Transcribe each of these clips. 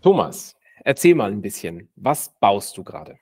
Thomas, erzähl mal ein bisschen. Was baust du gerade?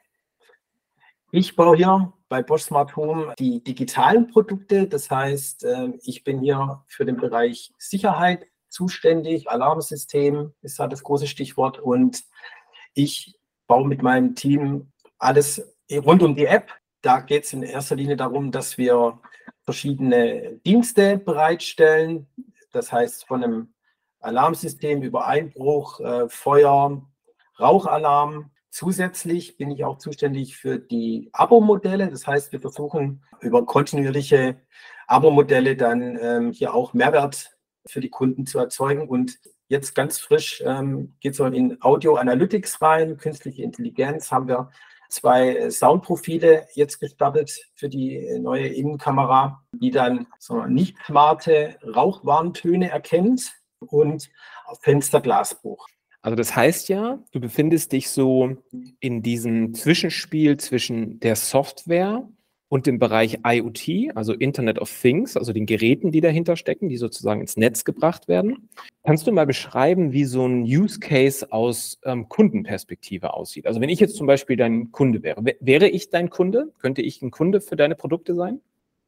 Ich baue hier bei Bosch Smart Home die digitalen Produkte. Das heißt, ich bin hier für den Bereich Sicherheit zuständig. Alarmsystem ist da das große Stichwort. Und ich baue mit meinem Team alles rund um die App. Da geht es in erster Linie darum, dass wir verschiedene Dienste bereitstellen. Das heißt, von einem Alarmsystem über Einbruch, Feuer, Rauchalarm. Zusätzlich bin ich auch zuständig für die Abo-Modelle. Das heißt, wir versuchen über kontinuierliche Abo-Modelle dann hier auch Mehrwert für die Kunden zu erzeugen. Und jetzt ganz frisch geht es in Audio Analytics rein, künstliche Intelligenz. Haben wir 2 Soundprofile jetzt gestartet für die neue Innenkamera, die dann nicht smarte Rauchwarntöne erkennt und Fensterglasbruch. Also das heißt ja, du befindest dich so in diesem Zwischenspiel zwischen der Software und dem Bereich IoT, also Internet of Things, also den Geräten, die dahinter stecken, die sozusagen ins Netz gebracht werden. Kannst du mal beschreiben, wie so ein Use Case aus Kundenperspektive aussieht? Also wenn ich jetzt zum Beispiel dein Kunde wäre, wäre ich dein Kunde? Könnte ich ein Kunde für deine Produkte sein?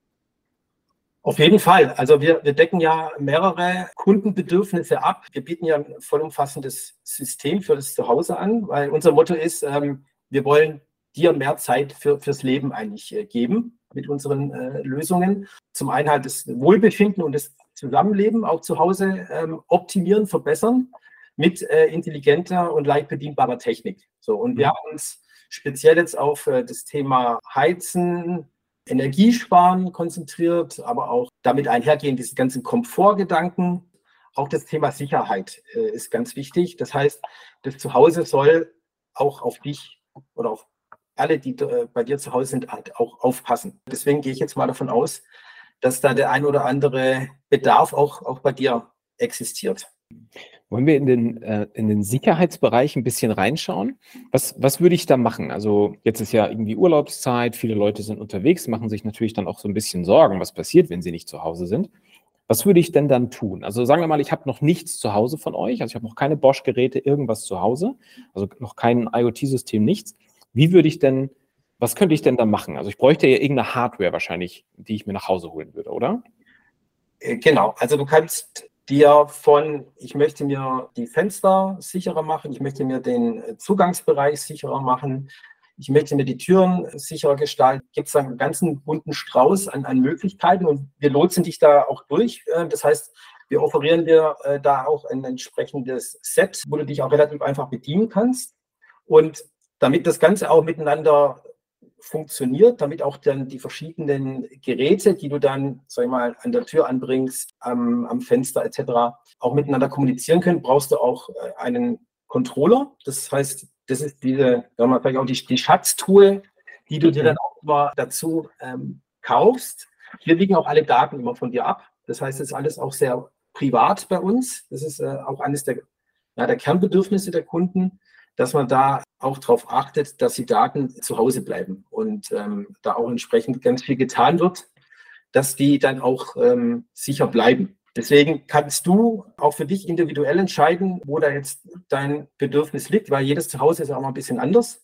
Auf jeden Fall. Also wir decken ja mehrere Kundenbedürfnisse ab. Wir bieten ja ein vollumfassendes System für das Zuhause an, weil unser Motto ist, wir wollen dir mehr Zeit fürs Leben eigentlich geben mit unseren Lösungen. Zum einen halt das Wohlbefinden und das Zusammenleben auch zu Hause optimieren, verbessern mit intelligenter und leicht bedienbarer Technik. So, und wir haben uns speziell jetzt auf das Thema Heizen, Energiesparen konzentriert, aber auch damit einhergehen, diese ganzen Komfortgedanken. Auch das Thema Sicherheit ist ganz wichtig. Das heißt, das Zuhause soll auch auf dich oder auf alle, die bei dir zu Hause sind, halt auch aufpassen. Deswegen gehe ich jetzt mal davon aus, dass da der ein oder andere Bedarf auch bei dir existiert. Wollen wir in den Sicherheitsbereich ein bisschen reinschauen? Was würde ich da machen? Also jetzt ist ja irgendwie Urlaubszeit, viele Leute sind unterwegs, machen sich natürlich dann auch so ein bisschen Sorgen, was passiert, wenn sie nicht zu Hause sind. Was würde ich denn dann tun? Also sagen wir mal, ich habe noch nichts zu Hause von euch, also ich habe noch keine Bosch-Geräte, irgendwas zu Hause, also noch kein IoT-System, nichts. Was könnte ich denn da machen? Also ich bräuchte ja irgendeine Hardware wahrscheinlich, die ich mir nach Hause holen würde, oder? Genau, also du kannst ich möchte mir die Fenster sicherer machen, ich möchte mir den Zugangsbereich sicherer machen, ich möchte mir die Türen sicherer gestalten. Gibt es einen ganzen bunten Strauß an Möglichkeiten und wir lotsen dich da auch durch. Das heißt, wir offerieren dir da auch ein entsprechendes Set, wo du dich auch relativ einfach bedienen kannst. Und damit das Ganze auch miteinander funktioniert, damit auch dann die verschiedenen Geräte, die du dann, sag ich mal, an der Tür anbringst, am Fenster etc., auch miteinander kommunizieren können, brauchst du auch einen Controller. Das heißt, das ist diese, sagen wir mal, vielleicht auch die Schatztruhe, die du dir dann auch immer dazu kaufst. Wir legen auch alle Daten immer von dir ab. Das heißt, es ist alles auch sehr privat bei uns. Das ist auch eines der Kernbedürfnisse der Kunden, dass man da auch darauf achtet, dass die Daten zu Hause bleiben und da auch entsprechend ganz viel getan wird, dass die dann auch sicher bleiben. Deswegen kannst du auch für dich individuell entscheiden, wo da jetzt dein Bedürfnis liegt, weil jedes Zuhause ist auch mal ein bisschen anders.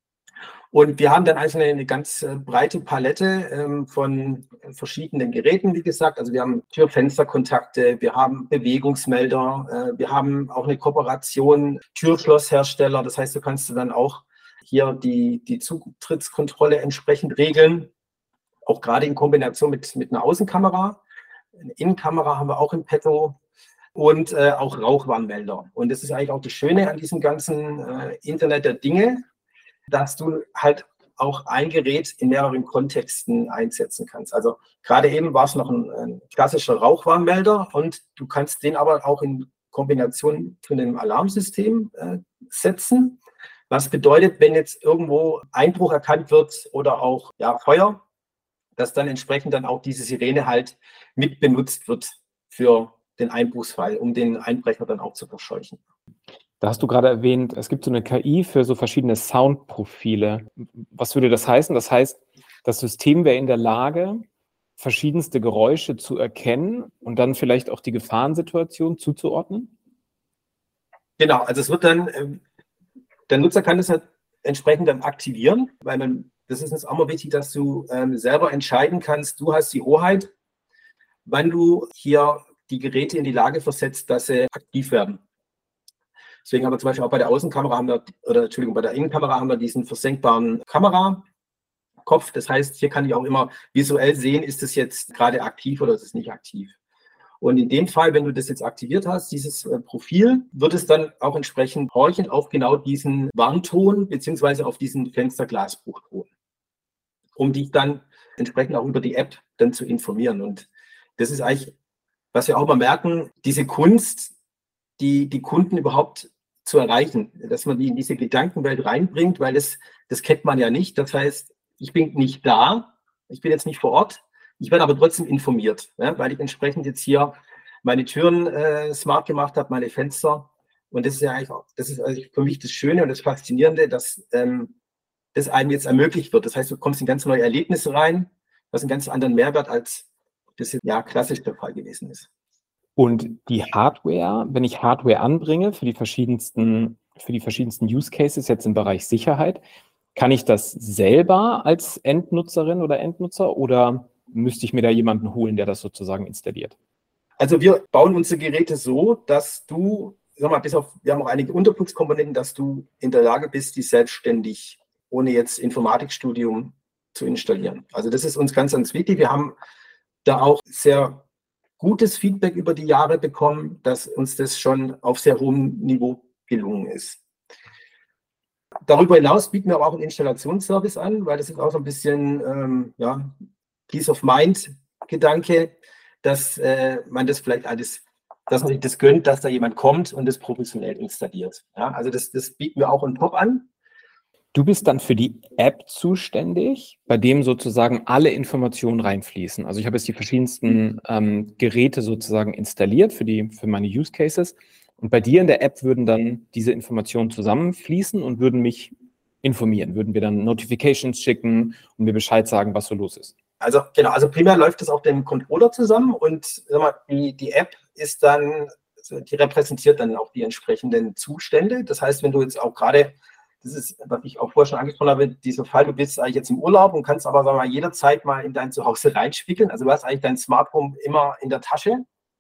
Und wir haben dann also eine ganz breite Palette von verschiedenen Geräten, wie gesagt. Also wir haben Tür-Fenster-Kontakte, wir haben Bewegungsmelder, wir haben auch eine Kooperation Türschlosshersteller. Das heißt, du kannst dann auch hier die Zutrittskontrolle entsprechend regeln, auch gerade in Kombination mit einer Außenkamera. Eine Innenkamera haben wir auch im Petto. Und auch Rauchwarnmelder. Und das ist eigentlich auch das Schöne an diesem ganzen Internet der Dinge, dass du halt auch ein Gerät in mehreren Kontexten einsetzen kannst. Also gerade eben war es noch ein klassischer Rauchwarnmelder und du kannst den aber auch in Kombination zu einem Alarmsystem setzen. Was bedeutet, wenn jetzt irgendwo Einbruch erkannt wird oder auch Feuer, dass dann entsprechend dann auch diese Sirene halt mit benutzt wird für den Einbruchsfall, um den Einbrecher dann auch zu verscheuchen. Da hast du gerade erwähnt, es gibt so eine KI für so verschiedene Soundprofile. Was würde das heißen? Das heißt, das System wäre in der Lage, verschiedenste Geräusche zu erkennen und dann vielleicht auch die Gefahrensituation zuzuordnen? Genau, also es wird dann, der Nutzer kann das halt entsprechend dann aktivieren, weil das ist uns auch mal wichtig, dass du selber entscheiden kannst, du hast die Hoheit, wann du hier die Geräte in die Lage versetzt, dass sie aktiv werden. Deswegen haben wir zum Beispiel auch bei der Außenkamera bei der Innenkamera haben wir diesen versenkbaren Kamerakopf. Das heißt, hier kann ich auch immer visuell sehen, ist es jetzt gerade aktiv oder ist es nicht aktiv. Und in dem Fall, wenn du das jetzt aktiviert hast, dieses Profil, wird es dann auch entsprechend horchen auf genau diesen Warnton beziehungsweise auf diesen Fensterglasbruchton, um dich dann entsprechend auch über die App dann zu informieren. Und das ist eigentlich, was wir auch mal merken, diese Kunst, die Kunden überhaupt zu erreichen, dass man die in diese Gedankenwelt reinbringt, weil das kennt man ja nicht. Das heißt, ich bin nicht da, ich bin jetzt nicht vor Ort, ich werde aber trotzdem informiert, ja, weil ich entsprechend jetzt hier meine Türen smart gemacht habe, meine Fenster. Und das ist ja eigentlich auch, das ist also für mich das Schöne und das Faszinierende, dass das einem jetzt ermöglicht wird. Das heißt, du kommst in ganz neue Erlebnisse rein, was einen ganz anderen Mehrwert als das ja klassisch der Fall gewesen ist. Und die Hardware, wenn ich Hardware anbringe für die verschiedensten Use Cases jetzt im Bereich Sicherheit, kann ich das selber als Endnutzerin oder Endnutzer oder müsste ich mir da jemanden holen, der das sozusagen installiert? Also wir bauen unsere Geräte so, dass du, sag mal, wir haben auch einige Unterputzkomponenten, dass du in der Lage bist, die selbstständig, ohne jetzt Informatikstudium zu installieren. Also das ist uns ganz, ganz wichtig. Wir haben da auch sehr gutes Feedback über die Jahre bekommen, dass uns das schon auf sehr hohem Niveau gelungen ist. Darüber hinaus bieten wir aber auch einen Installationsservice an, weil das ist auch so ein bisschen Peace of Mind Gedanke, dass man das vielleicht alles, dass man sich das gönnt, dass da jemand kommt und das professionell installiert. Ja, also das bieten wir auch on top an. Du bist dann für die App zuständig, bei dem sozusagen alle Informationen reinfließen. Also ich habe jetzt die verschiedensten Geräte sozusagen installiert für meine Use Cases. Und bei dir in der App würden dann diese Informationen zusammenfließen und würden mich informieren, würden wir dann Notifications schicken und mir Bescheid sagen, was so los ist. Also genau, also primär läuft das auf dem Controller zusammen und sag mal, die App ist dann, die repräsentiert dann auch die entsprechenden Zustände. Das heißt, wenn du jetzt auch gerade, das ist, was ich auch vorher schon angesprochen habe, dieser Fall, du bist eigentlich jetzt im Urlaub und kannst aber, sagen wir mal, jederzeit mal in dein Zuhause reinspiegeln. Also du hast eigentlich dein Smartphone immer in der Tasche.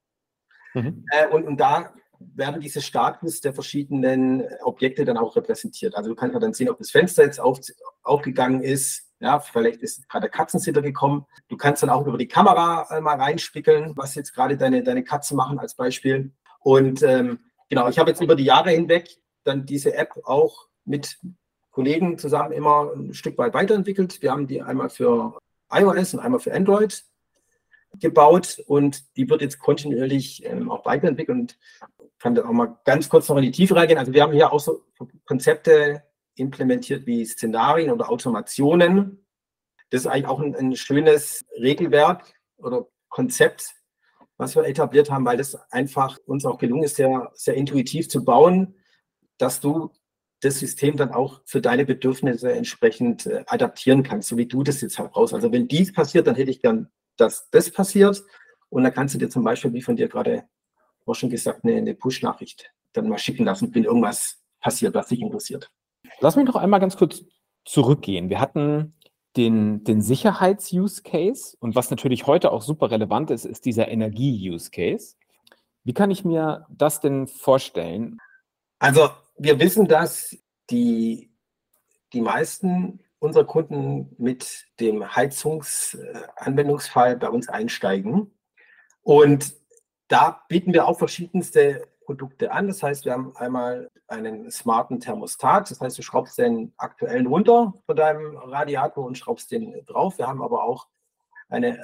Und da werden diese Status der verschiedenen Objekte dann auch repräsentiert. Also du kannst dann sehen, ob das Fenster jetzt aufgegangen ist. Ja, vielleicht ist gerade der Katzensitter gekommen. Du kannst dann auch über die Kamera mal reinspiegeln, was jetzt gerade deine Katzen machen als Beispiel. Und genau, ich habe jetzt über die Jahre hinweg dann diese App auch mit Kollegen zusammen immer ein Stück weit weiterentwickelt. Wir haben die einmal für iOS und einmal für Android gebaut und die wird jetzt kontinuierlich auch weiterentwickelt und kann da auch mal ganz kurz noch in die Tiefe reingehen. Also wir haben hier auch so Konzepte implementiert wie Szenarien oder Automationen. Das ist eigentlich auch ein schönes Regelwerk oder Konzept, was wir etabliert haben, weil das einfach uns auch gelungen ist, sehr, sehr intuitiv zu bauen, dass du das System dann auch für deine Bedürfnisse entsprechend adaptieren kannst, so wie du das jetzt halt brauchst. Also wenn dies passiert, dann hätte ich gern, dass das passiert. Und dann kannst du dir zum Beispiel, wie von dir gerade auch schon gesagt, eine Push-Nachricht dann mal schicken lassen, wenn irgendwas passiert, was dich interessiert. Lass mich noch einmal ganz kurz zurückgehen. Wir hatten den Sicherheits-Use-Case und was natürlich heute auch super relevant ist, ist dieser Energie-Use-Case. Wie kann ich mir das denn vorstellen? Also wir wissen, dass die meisten unserer Kunden mit dem Heizungsanwendungsfall bei uns einsteigen. Und da bieten wir auch verschiedenste Produkte an. Das heißt, wir haben einmal einen smarten Thermostat. Das heißt, du schraubst den aktuellen runter von deinem Radiator und schraubst den drauf. Wir haben aber auch eine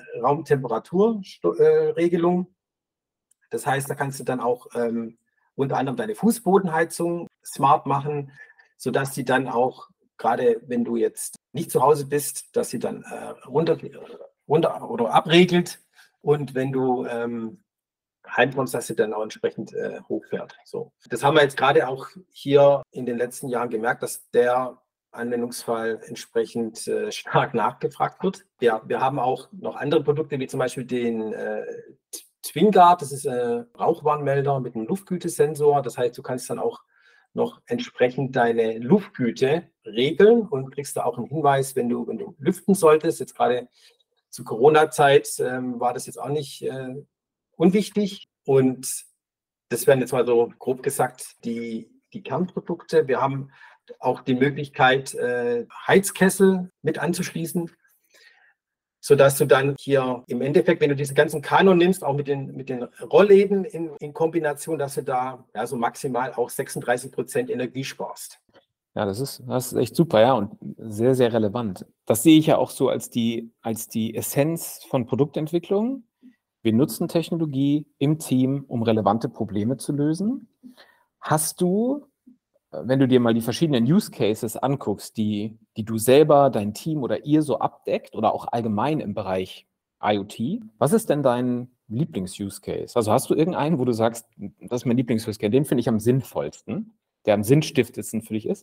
Raumtemperaturregelung. Das heißt, da kannst du dann auch unter anderem deine Fußbodenheizung smart machen, sodass die dann auch, gerade wenn du jetzt nicht zu Hause bist, dass sie dann runter oder abregelt. Und wenn du heimkommst, dass sie dann auch entsprechend hochfährt. So. Das haben wir jetzt gerade auch hier in den letzten Jahren gemerkt, dass der Anwendungsfall entsprechend stark nachgefragt wird. Ja, wir haben auch noch andere Produkte, wie zum Beispiel den TwinGuard. Das ist ein Rauchwarnmelder mit einem Luftgütesensor. Das heißt, du kannst dann auch noch entsprechend deine Luftgüte regeln und kriegst da auch einen Hinweis, wenn du lüften solltest. Jetzt gerade zur Corona-Zeit war das jetzt auch nicht unwichtig. Und das wären jetzt mal so grob gesagt die Kernprodukte. Wir haben auch die Möglichkeit, Heizkessel mit anzuschließen, sodass du dann hier im Endeffekt, wenn du diesen ganzen Kanon nimmst, auch mit den Rollläden in Kombination, dass du da so maximal auch 36% Energie sparst. Ja, das ist echt super, ja, und sehr, sehr relevant. Das sehe ich ja auch so als die Essenz von Produktentwicklung. Wir nutzen Technologie im Team, um relevante Probleme zu lösen. Hast du, wenn du dir mal die verschiedenen Use Cases anguckst, die du selber, dein Team oder ihr so abdeckt oder auch allgemein im Bereich IoT, was ist denn dein Lieblings-Use Case? Also hast du irgendeinen, wo du sagst, das ist mein Lieblings-Use Case, den finde ich am sinnvollsten, der am sinnstifendsten für dich ist?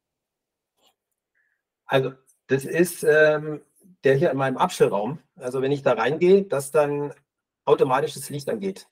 Also das ist der hier in meinem Abstellraum. Also wenn ich da reingehe, dass dann automatisch das Licht angeht.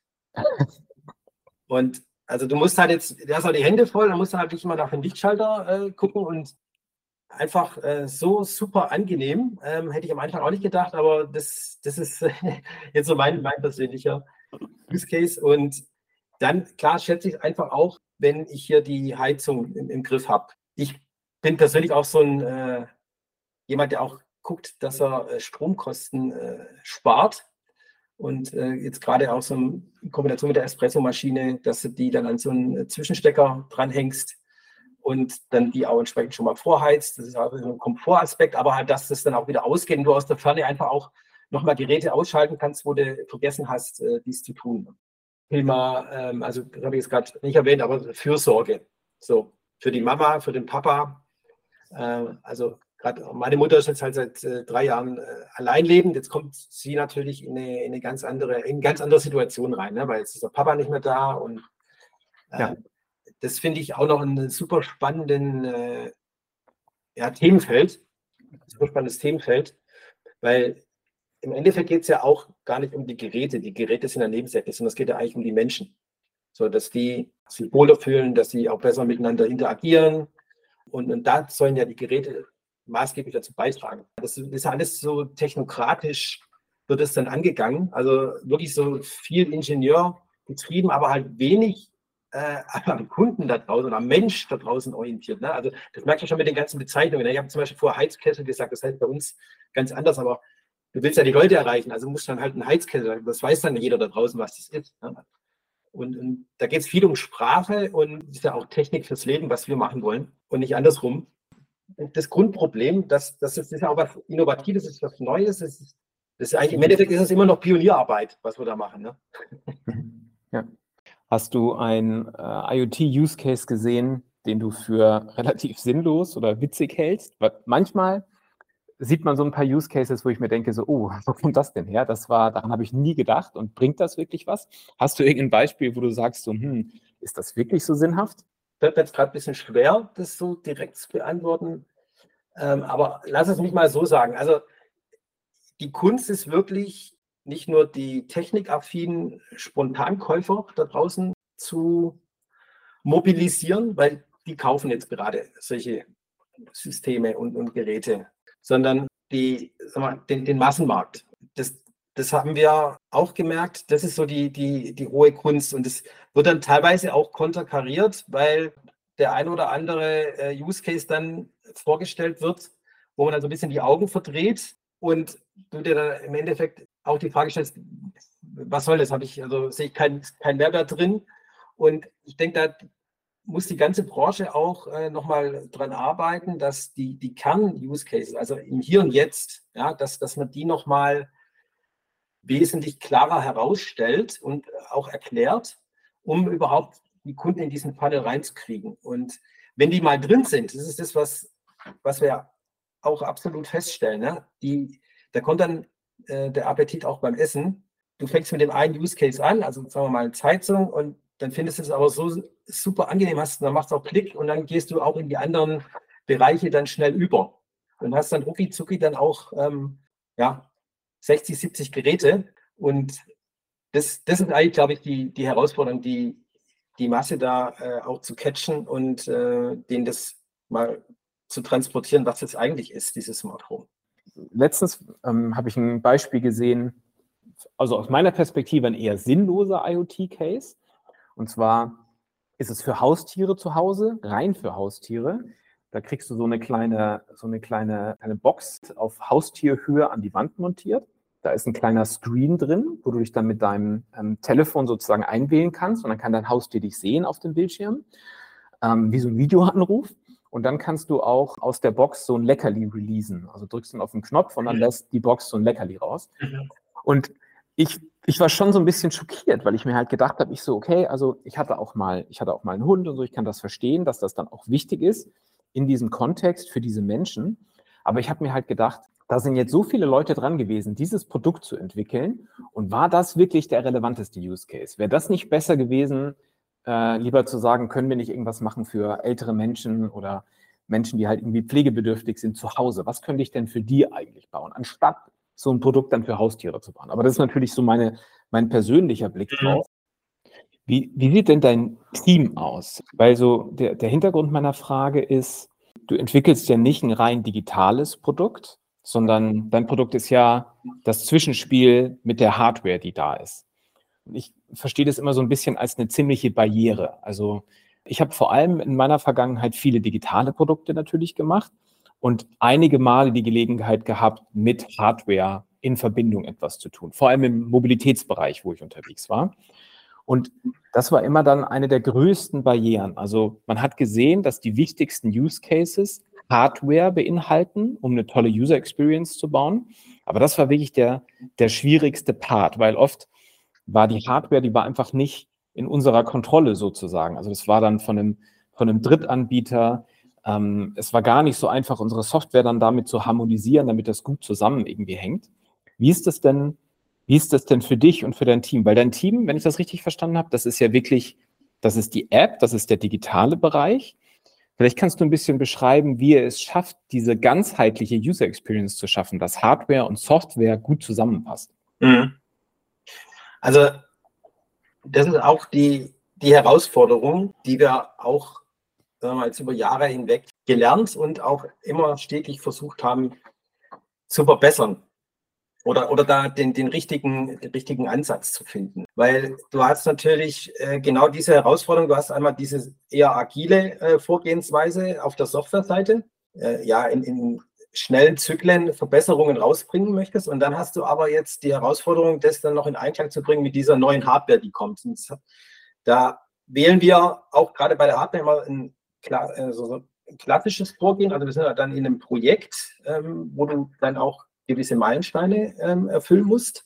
Und also du musst halt jetzt, du hast halt die Hände voll, dann musst du halt nicht immer nach dem Lichtschalter gucken und einfach so super angenehm. Hätte ich am Anfang auch nicht gedacht, aber das ist jetzt so mein persönlicher Use Case. Und dann, klar, schätze ich es einfach auch, wenn ich hier die Heizung im Griff habe. Ich bin persönlich auch so ein jemand, der auch guckt, dass er Stromkosten spart. Und jetzt gerade auch so in Kombination mit der Espresso-Maschine, dass du die dann an so einen Zwischenstecker dranhängst und dann die auch entsprechend schon mal vorheizt. Das ist auch so ein Komfortaspekt, aber halt, dass das dann auch wieder ausgeht und du aus der Ferne einfach auch nochmal Geräte ausschalten kannst, wo du vergessen hast, dies zu tun. Thema, also das habe ich jetzt gerade nicht erwähnt, aber Fürsorge. So, für die Mama, für den Papa. Also gerade meine Mutter ist jetzt halt seit 3 Jahren allein lebend. Jetzt kommt sie natürlich in eine ganz andere Situation rein, ne? Weil jetzt ist der Papa nicht mehr da und das finde ich auch noch ein super spannenden Themenfeld. Super spannendes Themenfeld, weil im Endeffekt geht es ja auch gar nicht um die Geräte. Die Geräte sind ja nebensächlich, sondern es geht ja eigentlich um die Menschen. So, dass die sich wohler fühlen, dass sie auch besser miteinander interagieren. Und da sollen ja die Geräte maßgeblich dazu beitragen. Das ist alles so technokratisch, wird es dann angegangen. Also wirklich so viel Ingenieur betrieben, aber halt wenig am Kunden da draußen, am Mensch da draußen orientiert. Ne? Also das merkt man schon mit den ganzen Bezeichnungen. Ich habe zum Beispiel vorher Heizkessel gesagt, das heißt bei uns ganz anders, aber du willst ja die Leute erreichen, also musst du dann halt einen Heizkessel, das weiß dann jeder da draußen, was das ist. Ne? Und da geht es viel um Sprache und ist ja auch Technik fürs Leben, was wir machen wollen und nicht andersrum. Und das Grundproblem, das ist ja auch was Innovatives, ist was Neues. Das ist eigentlich, im Endeffekt ist es immer noch Pionierarbeit, was wir da machen. Ne? Ja. Hast du einen IoT-Use-Case gesehen, den du für relativ sinnlos oder witzig hältst? Weil manchmal sieht man so ein paar Use Cases, wo ich mir denke, so, oh, wo kommt das denn her? Daran habe ich nie gedacht und bringt das wirklich was? Hast du irgendein Beispiel, wo du sagst, so, ist das wirklich so sinnhaft? Fällt mir jetzt gerade ein bisschen schwer, das so direkt zu beantworten. Aber lass es mich mal so sagen. Also die Kunst ist wirklich nicht nur die technikaffinen Spontankäufer da draußen zu mobilisieren, weil die kaufen jetzt gerade solche Systeme und Geräte, sondern den Massenmarkt. Das haben wir auch gemerkt. Das ist so die hohe Kunst. Und das wird dann teilweise auch konterkariert, weil der ein oder andere Use Case dann vorgestellt wird, wo man dann so ein bisschen die Augen verdreht und du dir dann im Endeffekt auch die Frage stellst, was soll das? Sehe ich keinen Mehrwert drin. Und ich denke, da muss die ganze Branche auch nochmal dran arbeiten, dass die Kern-Use-Cases, also im Hier und Jetzt, ja, dass man die nochmal wesentlich klarer herausstellt und auch erklärt, um überhaupt die Kunden in diesen Funnel reinzukriegen. Und wenn die mal drin sind, das ist das, was wir auch absolut feststellen, ne? Da kommt dann der Appetit auch beim Essen. Du fängst mit dem einen Use Case an, also sagen wir mal eine Heizung, und dann findest du es aber so super angenehm, dann machst du auch Klick und dann gehst du auch in die anderen Bereiche dann schnell über und hast dann rucki zucki dann auch 60, 70 Geräte. Und das ist eigentlich, glaube ich, die Herausforderung, die die Masse da auch zu catchen und denen das mal zu transportieren, was das eigentlich ist, dieses Smart Home. Letztens habe ich ein Beispiel gesehen, also aus meiner Perspektive ein eher sinnloser IoT-Case. Und zwar ist es für Haustiere zu Hause, rein für Haustiere. Da kriegst du so eine kleine Box auf Haustierhöhe an die Wand montiert. Da ist ein kleiner Screen drin, wo du dich dann mit deinem Telefon sozusagen einwählen kannst. Und dann kann dein Haustier dich sehen auf dem Bildschirm, wie so ein Videoanruf. Und dann kannst du auch aus der Box so ein Leckerli releasen. Also drückst dann auf den Knopf und dann lässt die Box so ein Leckerli raus. Und ich war schon so ein bisschen schockiert, weil ich mir halt gedacht habe, okay, also ich hatte auch mal einen Hund und so, ich kann das verstehen, dass das dann auch wichtig ist in diesem Kontext für diese Menschen. Aber ich habe mir halt gedacht, da sind jetzt so viele Leute dran gewesen, dieses Produkt zu entwickeln. Und war das wirklich der relevanteste Use Case? Wäre das nicht besser gewesen, lieber zu sagen, können wir nicht irgendwas machen für ältere Menschen oder Menschen, die halt irgendwie pflegebedürftig sind zu Hause? Was könnte ich denn für die eigentlich bauen, anstatt so ein Produkt dann für Haustiere zu bauen? Aber das ist natürlich so mein persönlicher Blick drauf. Wie sieht denn dein Team aus? Weil so der Hintergrund meiner Frage ist, du entwickelst ja nicht ein rein digitales Produkt, sondern dein Produkt ist ja das Zwischenspiel mit der Hardware, die da ist. Und ich verstehe das immer so ein bisschen als eine ziemliche Barriere. Also ich habe vor allem in meiner Vergangenheit viele digitale Produkte natürlich gemacht und einige Male die Gelegenheit gehabt, mit Hardware in Verbindung etwas zu tun. Vor allem im Mobilitätsbereich, wo ich unterwegs war. Und das war immer dann eine der größten Barrieren. Also man hat gesehen, dass die wichtigsten Use Cases Hardware beinhalten, um eine tolle User Experience zu bauen. Aber das war wirklich der schwierigste Part, weil oft war die Hardware, die war einfach nicht in unserer Kontrolle sozusagen. Also das war dann von einem Drittanbieter. Es war gar nicht so einfach, unsere Software dann damit zu harmonisieren, damit das gut zusammen irgendwie hängt. Wie ist das denn für dich und für dein Team? Weil dein Team, wenn ich das richtig verstanden habe, das ist ja wirklich, das ist die App, das ist der digitale Bereich. Vielleicht kannst du ein bisschen beschreiben, wie ihr es schafft, diese ganzheitliche User Experience zu schaffen, dass Hardware und Software gut zusammenpasst. Also das ist auch die Herausforderung, die wir auch jetzt über Jahre hinweg gelernt und auch immer stetig versucht haben zu verbessern. Oder da den richtigen Ansatz zu finden. Weil du hast natürlich genau diese Herausforderung, du hast einmal diese eher agile Vorgehensweise auf der Softwareseite, in schnellen Zyklen Verbesserungen rausbringen möchtest. Und dann hast du aber jetzt die Herausforderung, das dann noch in Einklang zu bringen mit dieser neuen Hardware, die kommt. Und da wählen wir auch gerade bei der Hardware immer ein klassisches Vorgehen. Also wir sind dann in einem Projekt, wo du dann auch gewisse Meilensteine erfüllen musst.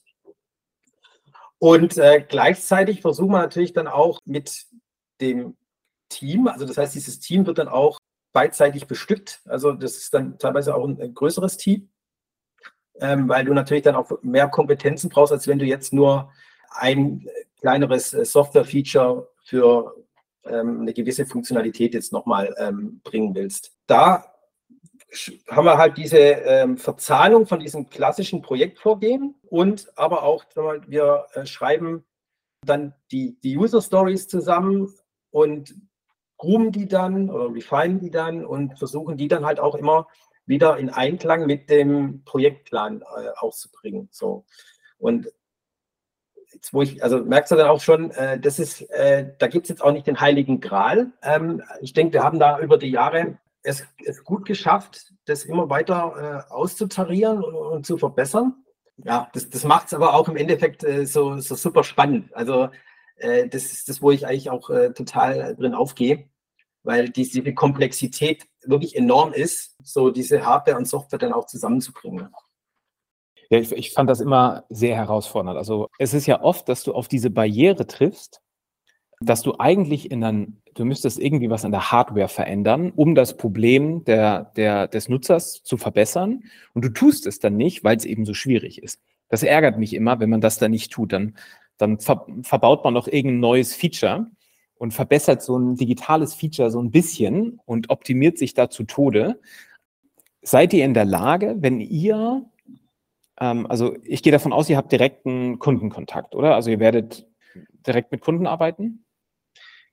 Und gleichzeitig versuchen wir natürlich dann auch mit dem Team, also das heißt, dieses Team wird dann auch beidseitig bestückt. Also das ist dann teilweise auch ein größeres Team, weil du natürlich dann auch mehr Kompetenzen brauchst, als wenn du jetzt nur ein kleineres Software-Feature für eine gewisse Funktionalität jetzt nochmal bringen willst. Da haben wir halt diese Verzahnung von diesem klassischen Projektvorgehen und aber auch, wir schreiben dann die User Stories zusammen und groomen die dann oder refinen die dann und versuchen die dann halt auch immer wieder in Einklang mit dem Projektplan auszubringen. So. Und jetzt, merkst du dann auch schon, da gibt es jetzt auch nicht den heiligen Gral. Ich denke, wir haben da über die Jahre es gut geschafft, das immer weiter auszutarieren und zu verbessern. Ja, das macht es aber auch im Endeffekt so super spannend. Also das ist das, wo ich eigentlich auch total drin aufgehe, weil diese Komplexität wirklich enorm ist, so diese Hardware und Software dann auch zusammenzubringen. Ja, ich fand das immer sehr herausfordernd. Also es ist ja oft, dass du auf diese Barriere triffst, dass du eigentlich du müsstest irgendwie was an der Hardware verändern, um das Problem des Nutzers zu verbessern. Und du tust es dann nicht, weil es eben so schwierig ist. Das ärgert mich immer, wenn man das dann nicht tut. Dann verbaut man noch irgendein neues Feature und verbessert so ein digitales Feature so ein bisschen und optimiert sich da zu Tode. Seid ihr in der Lage, wenn ihr, also ich gehe davon aus, ihr habt direkten Kundenkontakt, oder? Also ihr werdet direkt mit Kunden arbeiten?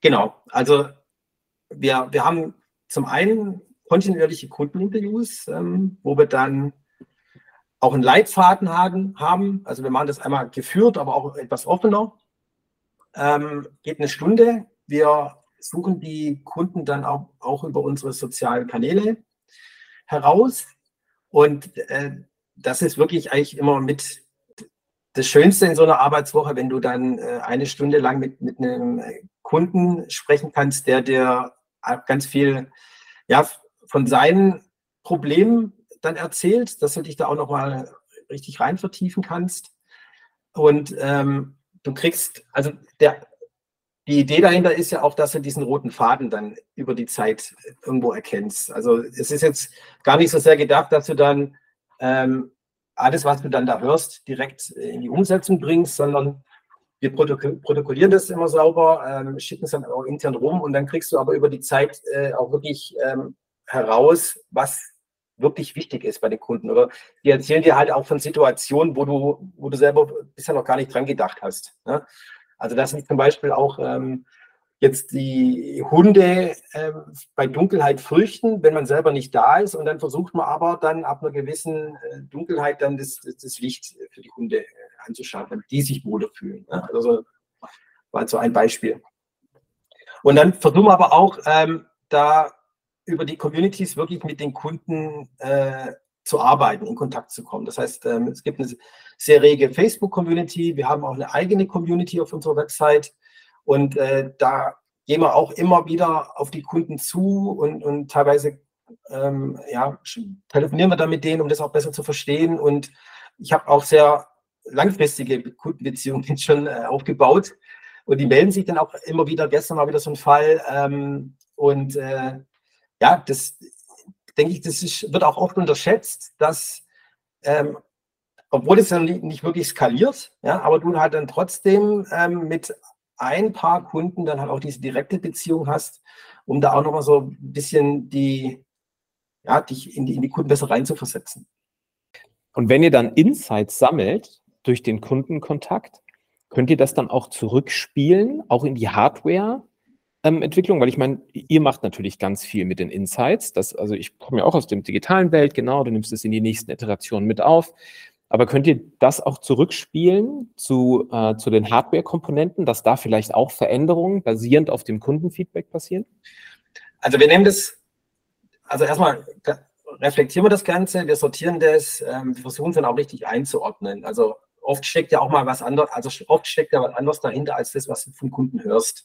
Genau, also wir haben zum einen kontinuierliche Kundeninterviews, wo wir dann auch einen Leitfaden haben. Also wir machen das einmal geführt, aber auch etwas offener. Geht eine Stunde. Wir suchen die Kunden dann auch über unsere sozialen Kanäle heraus. Und das ist wirklich eigentlich immer mit das Schönste in so einer Arbeitswoche, wenn du dann eine Stunde lang mit einem Kunden sprechen kannst, der dir ganz viel von seinen Problemen dann erzählt, dass du dich da auch nochmal richtig rein vertiefen kannst. Und du kriegst, also die Idee dahinter ist ja auch, dass du diesen roten Faden dann über die Zeit irgendwo erkennst. Also es ist jetzt gar nicht so sehr gedacht, dass du dann alles, was du dann da hörst, direkt in die Umsetzung bringst, sondern wir protokollieren das immer sauber, schicken es dann auch intern rum und dann kriegst du aber über die Zeit auch wirklich heraus, was wirklich wichtig ist bei den Kunden. Oder die erzählen dir halt auch von Situationen, wo du selber bisher noch gar nicht dran gedacht hast. Ne? Also das sind zum Beispiel auch jetzt die Hunde bei Dunkelheit fürchten, wenn man selber nicht da ist. Und dann versucht man aber dann ab einer gewissen Dunkelheit dann das Licht für die Hunde anzuschauen, damit die sich wohler fühlen. Ne? Also war so ein Beispiel. Und dann versuchen wir aber auch da über die Communities wirklich mit den Kunden zu arbeiten, in Kontakt zu kommen. Das heißt, es gibt eine sehr rege Facebook-Community. Wir haben auch eine eigene Community auf unserer Website. Und da gehen wir auch immer wieder auf die Kunden zu und teilweise telefonieren wir dann mit denen, um das auch besser zu verstehen. Und ich habe auch sehr langfristige Kundenbeziehungen schon aufgebaut. Und die melden sich dann auch immer wieder. Gestern war wieder so ein Fall. Das denke ich, wird auch oft unterschätzt, dass obwohl es dann nicht wirklich skaliert, ja, aber du halt dann trotzdem mit ein paar Kunden dann halt auch diese direkte Beziehung hast, um da auch nochmal so ein bisschen dich in die Kunden besser reinzuversetzen. Und wenn ihr dann Insights sammelt durch den Kundenkontakt, könnt ihr das dann auch zurückspielen, auch in die Hardware-Entwicklung? Weil ich meine, ihr macht natürlich ganz viel mit den Insights. Also ich komme ja auch aus der digitalen Welt, genau, du nimmst es in die nächsten Iterationen mit auf. Aber könnt ihr das auch zurückspielen zu den Hardware-Komponenten, dass da vielleicht auch Veränderungen basierend auf dem Kundenfeedback passieren? Also wir nehmen das, also erstmal reflektieren wir das Ganze, wir sortieren das, wir versuchen es dann auch richtig einzuordnen. Also oft steckt ja auch mal was anderes, oft steckt ja was anderes dahinter, als das, was du vom Kunden hörst.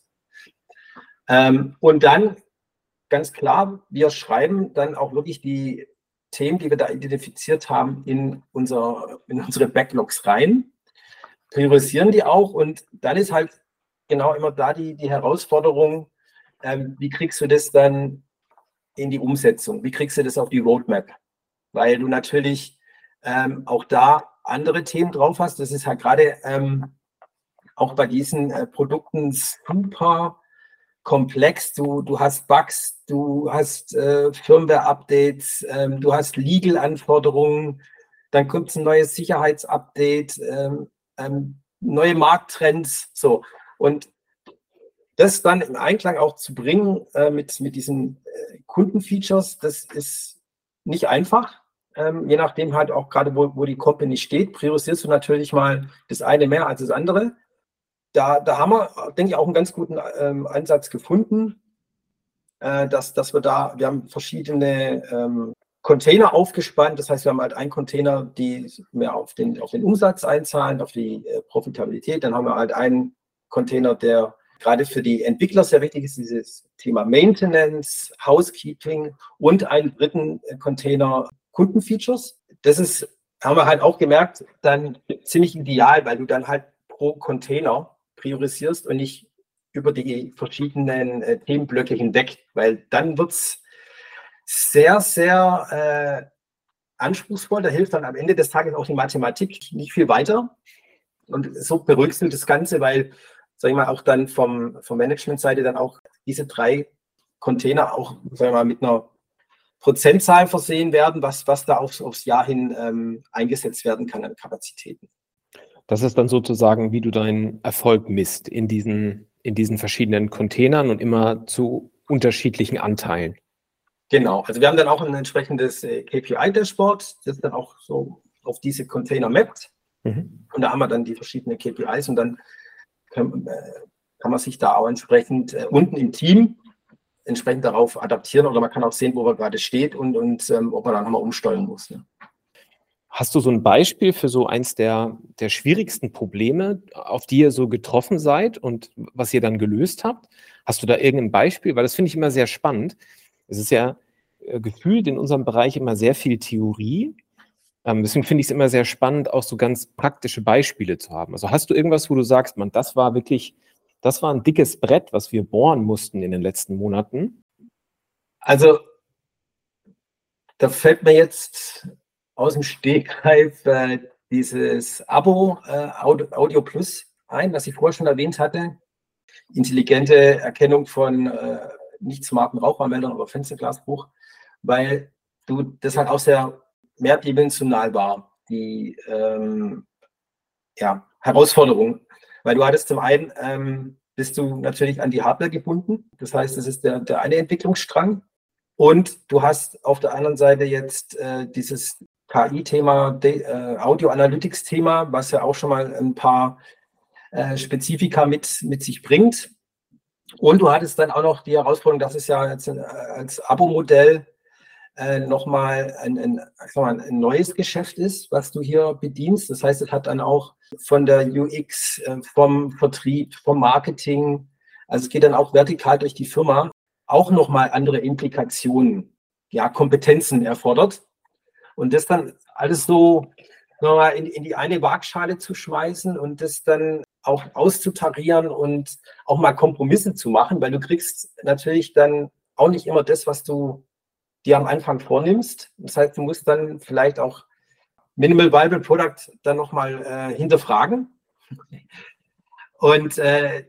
Und dann, ganz klar, wir schreiben dann auch wirklich die Themen, die wir da identifiziert haben, in unsere Backlogs rein, priorisieren die auch und dann ist halt genau immer da die Herausforderung, wie kriegst du das dann in die Umsetzung, wie kriegst du das auf die Roadmap, weil du natürlich auch da andere Themen drauf hast, das ist halt gerade auch bei diesen Produkten super komplex, du hast Bugs, du hast Firmware-Updates, du hast Legal-Anforderungen, dann kommt ein neues Sicherheitsupdate, neue Markttrends, so. Und das dann im Einklang auch zu bringen mit diesen Kundenfeatures, das ist nicht einfach. Je nachdem halt auch gerade, wo die Company steht, priorisierst du natürlich mal das eine mehr als das andere. Da haben wir, denke ich, auch einen ganz guten Ansatz gefunden, dass wir haben verschiedene Container aufgespannt. Das heißt, wir haben halt einen Container, die mehr auf den Umsatz einzahlen, auf die Profitabilität. Dann haben wir halt einen Container, der gerade für die Entwickler sehr wichtig ist, dieses Thema Maintenance, Housekeeping und einen dritten Container Kundenfeatures. Haben wir halt auch gemerkt, dann ziemlich ideal, weil du dann halt pro Container priorisierst und nicht über die verschiedenen Themenblöcke hinweg, weil dann wird es sehr, sehr anspruchsvoll. Da hilft dann am Ende des Tages auch die Mathematik nicht viel weiter. Und so beruhigst du das Ganze, weil, sag ich mal, auch dann vom Management-Seite dann auch diese 3 Container auch, sag ich mal, mit einer Prozentzahl versehen werden, was da aufs Jahr hin eingesetzt werden kann an Kapazitäten. Das ist dann sozusagen, wie du deinen Erfolg misst in diesen in diesen verschiedenen Containern und immer zu unterschiedlichen Anteilen. Genau, also wir haben dann auch ein entsprechendes KPI-Dashboard, das dann auch so auf diese Container mappt. Und da haben wir dann die verschiedenen KPIs und dann kann man sich da auch entsprechend unten im Team entsprechend darauf adaptieren oder man kann auch sehen, wo man gerade steht und ob man dann nochmal umsteuern muss. Ne? Hast du so ein Beispiel für so eins der schwierigsten Probleme, auf die ihr so getroffen seid und was ihr dann gelöst habt? Hast du da irgendein Beispiel? Weil das finde ich immer sehr spannend. Es ist ja gefühlt in unserem Bereich immer sehr viel Theorie. Deswegen finde ich es immer sehr spannend, auch so ganz praktische Beispiele zu haben. Also hast du irgendwas, wo du sagst, man, das war ein dickes Brett, was wir bohren mussten in den letzten Monaten? Also da fällt mir jetzt aus dem Stegreif dieses Abo Audio Plus ein, was ich vorher schon erwähnt hatte. Intelligente Erkennung von nicht smarten Rauchwarnmeldern oder Fensterglasbruch, weil das halt auch sehr mehrdimensional war, die Herausforderung. Weil du hattest zum einen, bist du natürlich an die Hardware gebunden. Das heißt, das ist der eine Entwicklungsstrang. Und du hast auf der anderen Seite jetzt dieses KI-Thema, Audio Analytics-Thema, was ja auch schon mal ein paar Spezifika mit sich bringt. Und du hattest dann auch noch die Herausforderung, dass es ja jetzt als Abo-Modell nochmal ein neues Geschäft ist, was du hier bedienst. Das heißt, es hat dann auch von der UX, vom Vertrieb, vom Marketing, also es geht dann auch vertikal durch die Firma, auch nochmal andere Implikationen, ja, Kompetenzen erfordert. Und das dann alles so nochmal in die eine Waagschale zu schmeißen und das dann auch auszutarieren und auch mal Kompromisse zu machen, weil du kriegst natürlich dann auch nicht immer das, was du dir am Anfang vornimmst. Das heißt, du musst dann vielleicht auch Minimal Viable Product dann nochmal hinterfragen. Und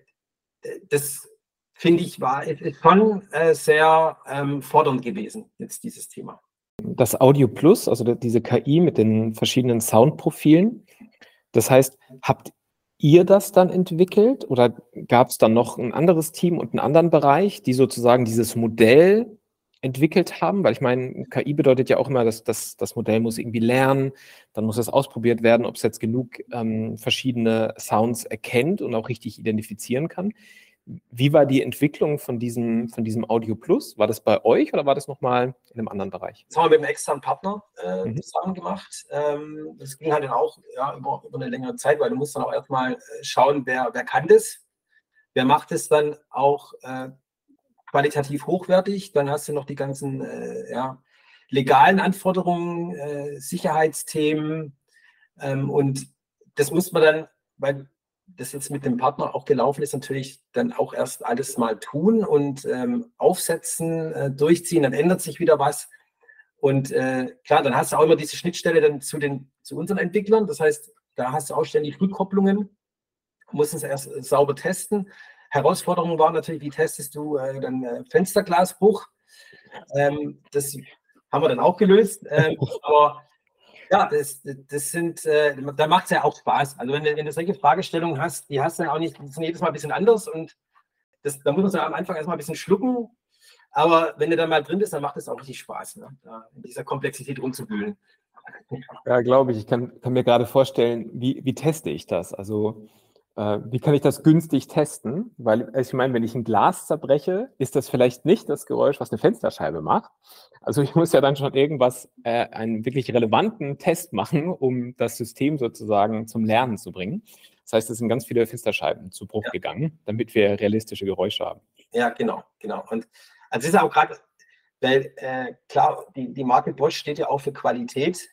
das finde ich ist schon sehr fordernd gewesen, jetzt dieses Thema. Das Audio Plus, also diese KI mit den verschiedenen Soundprofilen, das heißt, habt ihr das dann entwickelt oder gab es dann noch ein anderes Team und einen anderen Bereich, die sozusagen dieses Modell entwickelt haben? Weil ich meine, KI bedeutet ja auch immer, dass das Modell muss irgendwie lernen, dann muss es ausprobiert werden, ob es jetzt genug verschiedene Sounds erkennt und auch richtig identifizieren kann. Wie war die Entwicklung von diesem Audio Plus? War das bei euch oder war das nochmal in einem anderen Bereich? Das haben wir mit einem externen Partner zusammen gemacht. Das ging halt dann auch über eine längere Zeit, weil du musst dann auch erstmal schauen, wer kann das, wer macht es dann auch qualitativ hochwertig. Dann hast du noch die ganzen legalen Anforderungen, Sicherheitsthemen und das muss man dann, weil das jetzt mit dem Partner auch gelaufen ist, natürlich dann auch erst alles mal tun und aufsetzen, durchziehen, dann ändert sich wieder was. Und klar, dann hast du auch immer diese Schnittstelle dann zu unseren Entwicklern. Das heißt, da hast du auch ständig Rückkopplungen, musst es erst sauber testen. Herausforderung war natürlich, wie testest du dann Fensterglasbruch? Das haben wir dann auch gelöst. Aber ja, da macht es ja auch Spaß. Also wenn du solche Fragestellungen hast, die hast du dann auch nicht, die sind jedes Mal ein bisschen anders und da muss man so am Anfang erstmal ein bisschen schlucken. Aber wenn du dann mal drin bist, dann macht es auch richtig Spaß, ne? Da in dieser Komplexität rumzuwühlen. Ja, glaube ich. Ich kann mir gerade vorstellen, wie teste ich das? Also wie kann ich das günstig testen? Weil ich meine, wenn ich ein Glas zerbreche, ist das vielleicht nicht das Geräusch, was eine Fensterscheibe macht. Also ich muss ja dann schon irgendwas, einen wirklich relevanten Test machen, um das System sozusagen zum Lernen zu bringen. Das heißt, es sind ganz viele Fensterscheiben zu Bruch gegangen, damit wir realistische Geräusche haben. Ja, genau. Und also es ist auch gerade, weil klar, die Marke Bosch steht ja auch für Qualität,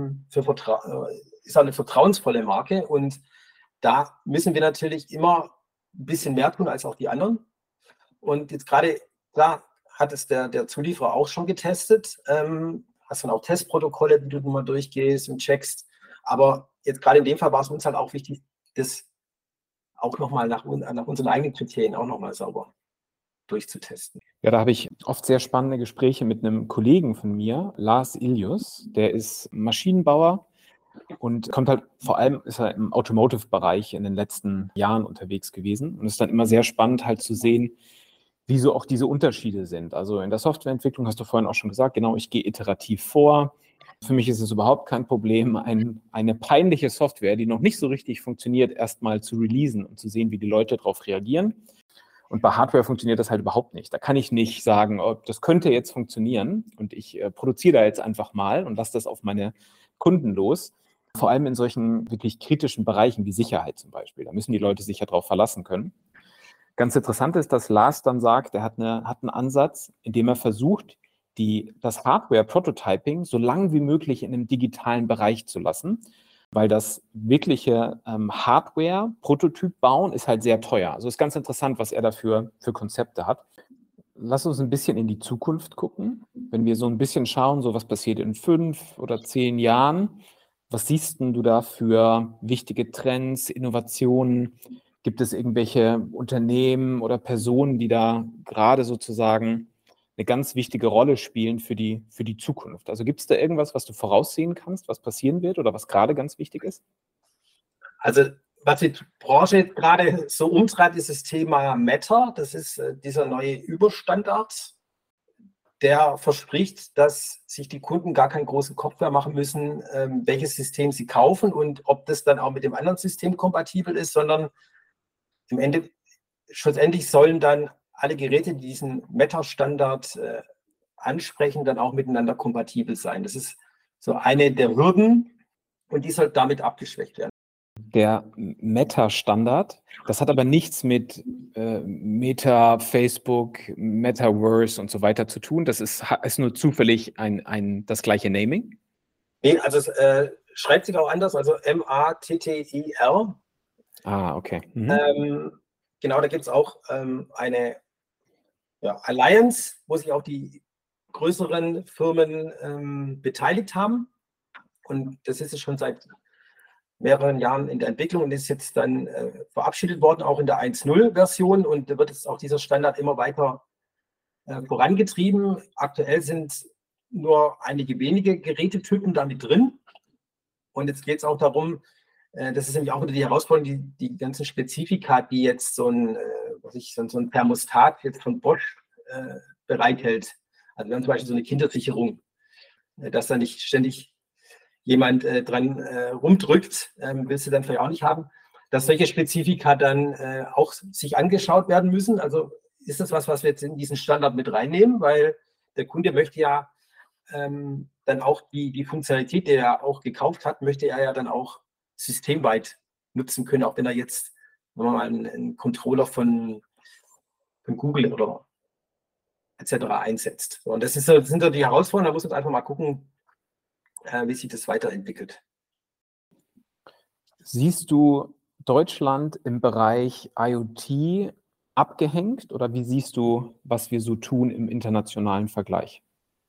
ist auch eine vertrauensvolle Marke und da müssen wir natürlich immer ein bisschen mehr tun als auch die anderen. Und jetzt gerade, klar, hat es der Zulieferer auch schon getestet. Hast dann auch Testprotokolle, die du mal durchgehst und checkst. Aber jetzt gerade in dem Fall war es uns halt auch wichtig, das auch nochmal nach unseren eigenen Kriterien auch nochmal sauber durchzutesten. Ja, da habe ich oft sehr spannende Gespräche mit einem Kollegen von mir, Lars Ilius. Der ist Maschinenbauer und kommt halt, vor allem ist er im Automotive-Bereich in den letzten Jahren unterwegs gewesen und es ist dann immer sehr spannend halt zu sehen, wie so auch diese Unterschiede sind. Also in der Softwareentwicklung hast du vorhin auch schon gesagt, genau, ich gehe iterativ vor. Für mich ist es überhaupt kein Problem, eine peinliche Software, die noch nicht so richtig funktioniert, erstmal zu releasen und zu sehen, wie die Leute darauf reagieren. Und bei Hardware funktioniert das halt überhaupt nicht. Da kann ich nicht sagen, oh, das könnte jetzt funktionieren und ich produziere da jetzt einfach mal und lasse das auf meine Kunden los. Vor allem in solchen wirklich kritischen Bereichen wie Sicherheit zum Beispiel. Da müssen die Leute sich ja darauf verlassen können. Ganz interessant ist, dass Lars dann sagt, er hat einen Ansatz, in dem er versucht, das Hardware-Prototyping so lang wie möglich in einem digitalen Bereich zu lassen, weil das wirkliche Hardware-Prototyp bauen ist halt sehr teuer. Also ist ganz interessant, was er dafür für Konzepte hat. Lass uns ein bisschen in die Zukunft gucken. Wenn wir so ein bisschen schauen, so was passiert in 5 oder 10 Jahren, was siehst denn du da für wichtige Trends, Innovationen? Gibt es irgendwelche Unternehmen oder Personen, die da gerade sozusagen eine ganz wichtige Rolle spielen für die Zukunft? Also gibt es da irgendwas, was du voraussehen kannst, was passieren wird oder was gerade ganz wichtig ist? Also was die Branche gerade so umtreibt, ist das Thema Matter. Das ist dieser neue Überstandard, der verspricht, dass sich die Kunden gar keinen großen Kopf mehr machen müssen, welches System sie kaufen und ob das dann auch mit dem anderen System kompatibel ist, sondern im Ende, schlussendlich sollen dann alle Geräte, die diesen Meta-Standard ansprechen, dann auch miteinander kompatibel sein. Das ist so eine der Hürden und die soll damit abgeschwächt werden. Der Meta-Standard, das hat aber nichts mit Meta, Facebook, Metaverse und so weiter zu tun. Das ist nur zufällig das gleiche Naming. Nee, also es schreibt sich auch anders, also M-A-T-T-I-R. Ah, okay. Genau, da gibt es auch eine Alliance, wo sich auch die größeren Firmen beteiligt haben. Und das ist schon seit mehreren Jahren in der Entwicklung und ist jetzt dann verabschiedet worden, auch in der 1.0-Version. Und da wird jetzt auch dieser Standard immer weiter vorangetrieben. Aktuell sind nur einige wenige Gerätetypen damit drin. Und jetzt geht es auch darum, das ist nämlich auch wieder die Herausforderung, die ganzen Spezifika, die jetzt so ein Thermostat jetzt von Bosch bereithält. Also wir haben zum Beispiel so eine Kindersicherung, dass da nicht ständig jemand dran rumdrückt, willst du dann vielleicht auch nicht haben, dass solche Spezifika dann auch sich angeschaut werden müssen. Also ist das was wir jetzt in diesen Standard mit reinnehmen, weil der Kunde möchte ja dann auch die Funktionalität, die er auch gekauft hat, möchte er ja dann auch systemweit nutzen können, auch wenn er jetzt, sagen wir mal, einen Controller von Google oder etc. einsetzt. So, und das sind so die Herausforderungen, da muss man einfach mal gucken, wie sich das weiterentwickelt. Siehst du Deutschland im Bereich IoT abgehängt oder wie siehst du, was wir so tun im internationalen Vergleich?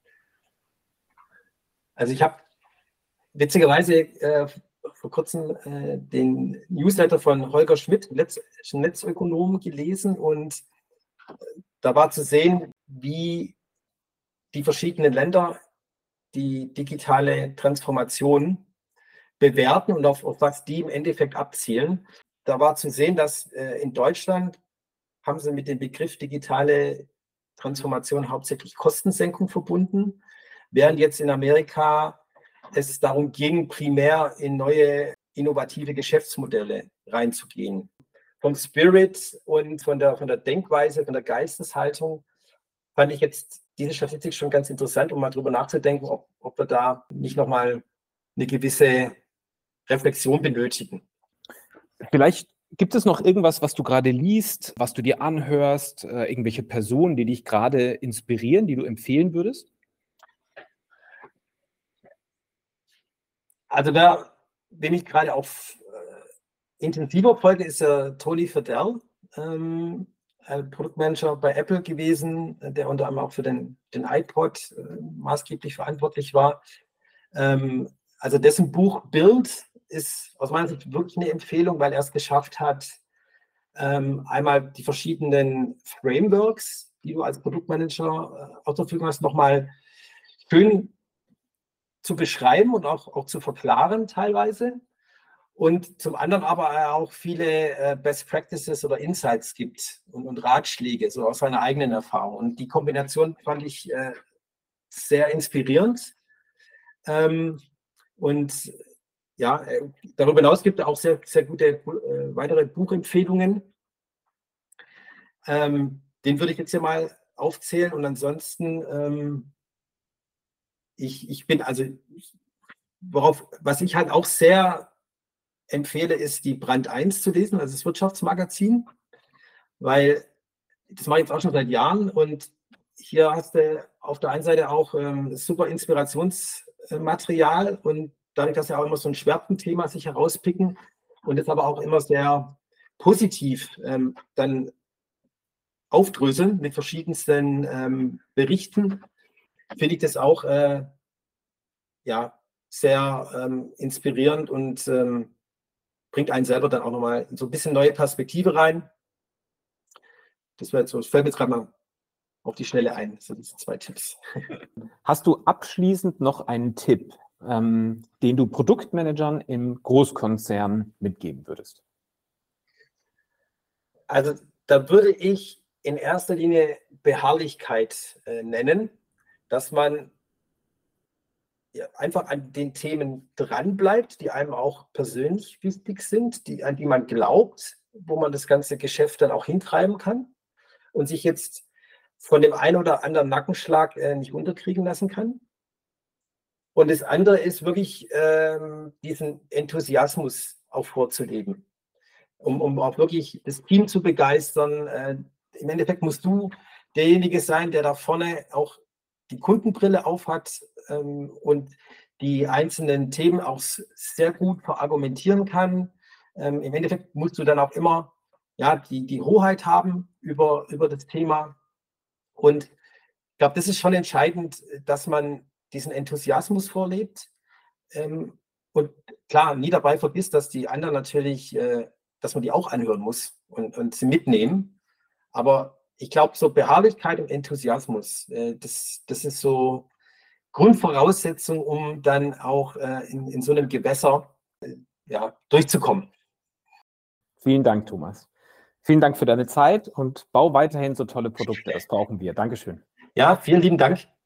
Also ich habe witzigerweise vor kurzem den Newsletter von Holger Schmidt, Netzökonom, gelesen und da war zu sehen, wie die verschiedenen Länder die digitale Transformation bewerten und auf was die im Endeffekt abzielen. Da war zu sehen, dass in Deutschland haben sie mit dem Begriff digitale Transformation hauptsächlich Kostensenkung verbunden, während jetzt in Amerika es darum ging, primär in neue innovative Geschäftsmodelle reinzugehen. Vom Spirit und von der Denkweise, von der Geisteshaltung fand ich jetzt diese Statistik schon ganz interessant, um mal drüber nachzudenken, ob wir da nicht nochmal eine gewisse Reflexion benötigen. Vielleicht gibt es noch irgendwas, was du gerade liest, was du dir anhörst, irgendwelche Personen, die dich gerade inspirieren, die du empfehlen würdest? Also wem ich gerade auf intensiver folge, ist Tony Fadell, Produktmanager bei Apple gewesen, der unter anderem auch für den iPod maßgeblich verantwortlich war. Also dessen Buch Build ist aus meiner Sicht wirklich eine Empfehlung, weil er es geschafft hat, einmal die verschiedenen Frameworks, die du als Produktmanager zur Verfügung hast, nochmal schön zu beschreiben und auch zu verklaren teilweise. Und zum anderen aber auch viele Best Practices oder Insights gibt und Ratschläge, so aus seiner eigenen Erfahrung. Und die Kombination fand ich sehr inspirierend. Und ja, darüber hinaus gibt es auch sehr, sehr gute weitere Buchempfehlungen. Den würde ich jetzt hier mal aufzählen. Und ansonsten, ich bin also, was ich halt auch sehr empfehle, ist die Brand 1 zu lesen, also das Wirtschaftsmagazin, weil das mache ich jetzt auch schon seit Jahren und hier hast du auf der einen Seite auch super Inspirationsmaterial und dadurch, dass ja auch immer so ein Schwerpunktthema sich herauspicken und das aber auch immer sehr positiv dann aufdröseln mit verschiedensten Berichten, finde ich das auch ja, sehr inspirierend und bringt einen selber dann auch nochmal so ein bisschen neue Perspektive rein. Das fällt mir jetzt gerade mal auf die Schnelle ein. Das sind diese 2 Tipps. Hast du abschließend noch einen Tipp, den du Produktmanagern im Großkonzern mitgeben würdest? Also da würde ich in erster Linie Beharrlichkeit nennen, dass man ja, einfach an den Themen dranbleibt, die einem auch persönlich wichtig sind, an die man glaubt, wo man das ganze Geschäft dann auch hintreiben kann und sich jetzt von dem einen oder anderen Nackenschlag nicht unterkriegen lassen kann. Und das andere ist wirklich diesen Enthusiasmus auch vorzuleben, um auch wirklich das Team zu begeistern. Im Endeffekt musst du derjenige sein, der da vorne auch die Kundenbrille aufhat und die einzelnen Themen auch sehr gut verargumentieren kann. Im Endeffekt musst du dann auch immer ja, die Hoheit haben über das Thema. Und ich glaube, das ist schon entscheidend, dass man diesen Enthusiasmus vorlebt. Und klar, nie dabei vergisst, dass die anderen natürlich, dass man die auch anhören muss und sie mitnehmen. Aber ich glaube, so Beharrlichkeit und Enthusiasmus, das ist so Grundvoraussetzung, um dann auch in so einem Gewässer ja, durchzukommen. Vielen Dank, Thomas. Vielen Dank für deine Zeit und bau weiterhin so tolle Produkte. Das brauchen wir. Dankeschön. Ja, vielen lieben Dank.